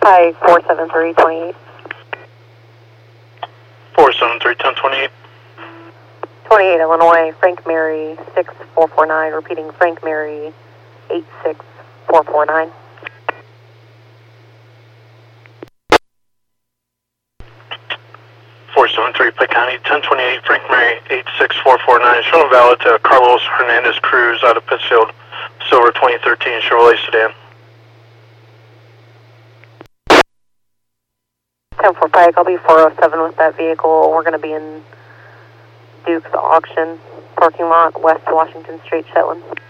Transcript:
Pike 47328. 473-1028. 28 Illinois, Frank Mary 6449, repeating Frank Mary 86449. Pike County, 1028, Frank Mary 86449, showing valid to Carlos Hernandez Cruz out of Pittsfield, silver 2013 Chevrolet sedan. 10-4 Pike, I'll be 407 with that vehicle. We're going to be in Duke's auction parking lot, West Washington Street, Shetland.